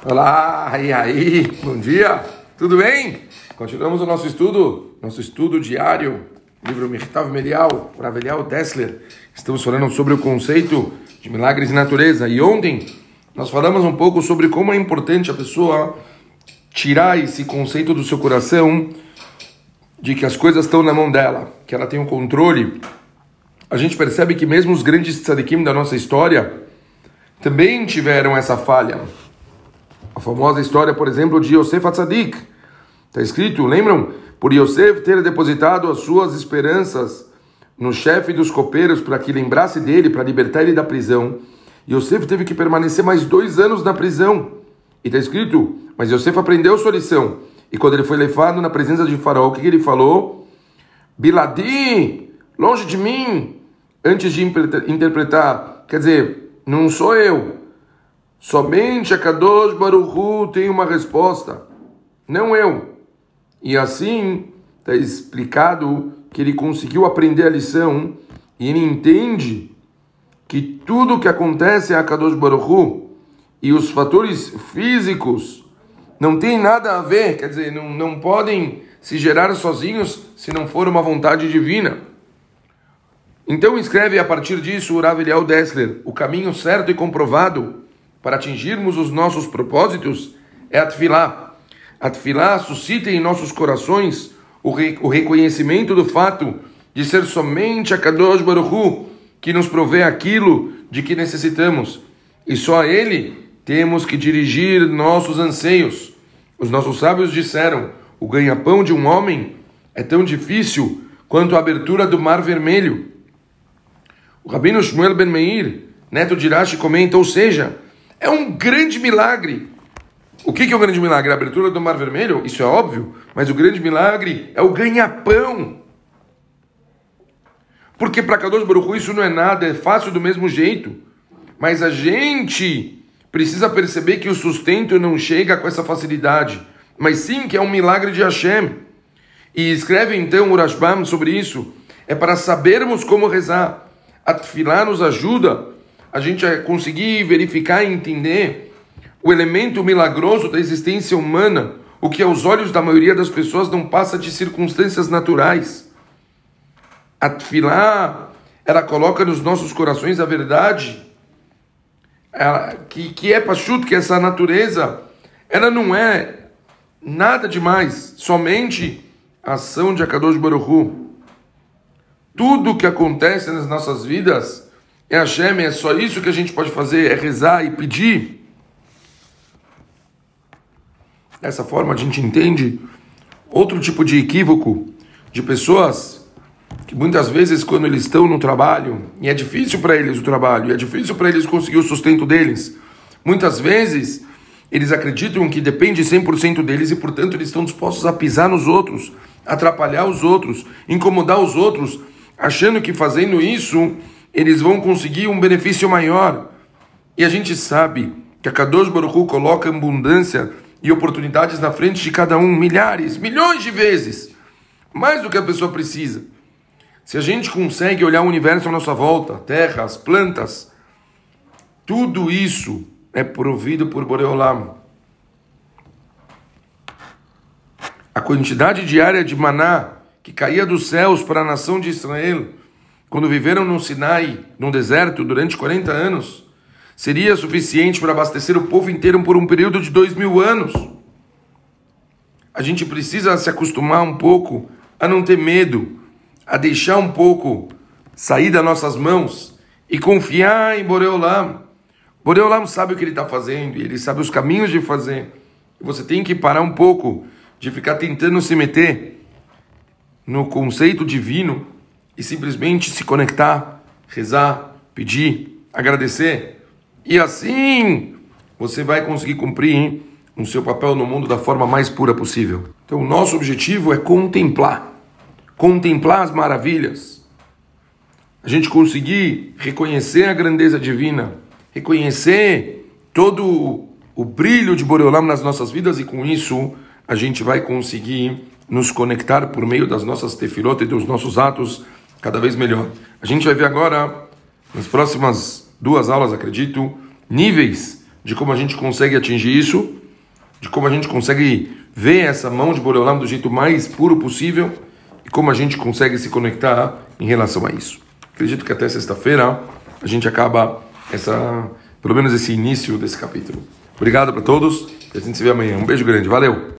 Olá, e aí? Bom dia, tudo bem? Continuamos o nosso estudo diário, livro Mirtav Melial, Rav Eliyahu Dessler. Estamos falando sobre o conceito de milagres de natureza. E ontem nós falamos um pouco sobre como é importante a pessoa tirar esse conceito do seu coração de que as coisas estão na mão dela, que ela tem o controle. A gente percebe que mesmo os grandes tzadikim da nossa história também tiveram essa falha. A famosa história, por exemplo, de Yosef HaTzadik. Está escrito, lembram? Por Yosef ter depositado as suas esperanças no chefe dos copeiros para que lembrasse dele, para libertar ele da prisão. Yosef teve que permanecer mais 2 anos na prisão. E está escrito, mas Yosef aprendeu sua lição. E quando ele foi levado na presença de Faraó, o que ele falou? Biladi, longe de mim. Antes de interpretar, quer dizer, não sou eu. Somente a Kadosh Baruch Hu tem uma resposta, não eu. E assim está explicado que ele conseguiu aprender a lição e ele entende que tudo que acontece é a Kadosh Baruch Hu e os fatores físicos não tem nada a ver, quer dizer, não podem se gerar sozinhos se não for uma vontade divina. Então escreve a partir disso o Rav Eliyahu Dessler, o caminho certo e comprovado para atingirmos os nossos propósitos é a Tefilá. A Tefilá suscita em nossos corações o reconhecimento do fato de ser somente a Kadosh Baruch Hu que nos provê aquilo de que necessitamos. E só a Ele temos que dirigir nossos anseios. Os nossos sábios disseram, o ganha-pão de um homem é tão difícil quanto a abertura do Mar Vermelho. O Rabino Shmuel Ben Meir, neto de Rashi, comenta, ou seja, é um grande milagre. O que é um grande milagre? A abertura do Mar Vermelho? Isso é óbvio, mas o grande milagre é o ganha-pão. Porque para Kadosh Baruch Hu isso não é nada, é fácil do mesmo jeito. Mas a gente precisa perceber que o sustento não chega com essa facilidade, mas sim que é um milagre de Hashem. E escreve então o Rashbam sobre isso, é para sabermos como rezar. A Tefilá nos ajuda a gente a conseguir verificar e entender o elemento milagroso da existência humana, o que aos olhos da maioria das pessoas não passa de circunstâncias naturais. A Tefilá, ela coloca nos nossos corações a verdade, que é Pashut, que essa natureza, ela não é nada demais, somente a ação de Akadosh Baruch Hu. Tudo que acontece nas nossas vidas é Hashem, é só isso que a gente pode fazer, é rezar e pedir. Dessa forma a gente entende outro tipo de equívoco de pessoas que muitas vezes quando eles estão no trabalho, e é difícil para eles o trabalho, e é difícil para eles conseguir o sustento deles, muitas vezes eles acreditam que depende 100% deles e portanto eles estão dispostos a pisar nos outros, atrapalhar os outros, incomodar os outros, achando que fazendo isso eles vão conseguir um benefício maior. E a gente sabe que a Kadosh Baruch Hu coloca abundância e oportunidades na frente de cada um, milhares, milhões de vezes, mais do que a pessoa precisa. Se a gente consegue olhar o universo à nossa volta, a terra, as plantas, tudo isso é provido por Borei Olam. A quantidade diária de maná que caía dos céus para a nação de Israel, quando viveram no Sinai, no deserto, durante 40 anos, seria suficiente para abastecer o povo inteiro por um período de 2000 anos. A gente precisa se acostumar um pouco a não ter medo, a deixar um pouco sair das nossas mãos e confiar em Borei Olam. Borei Olam sabe o que ele está fazendo, ele sabe os caminhos de fazer. Você tem que parar um pouco de ficar tentando se meter no conceito divino e simplesmente se conectar, rezar, pedir, agradecer. E assim você vai conseguir cumprir o seu papel no mundo da forma mais pura possível. Então o nosso objetivo é contemplar as maravilhas. A gente conseguir reconhecer a grandeza divina, reconhecer todo o brilho de Borei Olam nas nossas vidas e com isso a gente vai conseguir nos conectar por meio das nossas tefilot e dos nossos atos cada vez melhor. A gente vai ver agora, nas próximas 2 aulas, acredito, níveis de como a gente consegue atingir isso, de como a gente consegue ver essa mão de Boreolam do jeito mais puro possível e como a gente consegue se conectar em relação a isso. Acredito que até sexta-feira a gente acaba pelo menos esse início desse capítulo. Obrigado para todos e a gente se vê amanhã. Um beijo grande, valeu!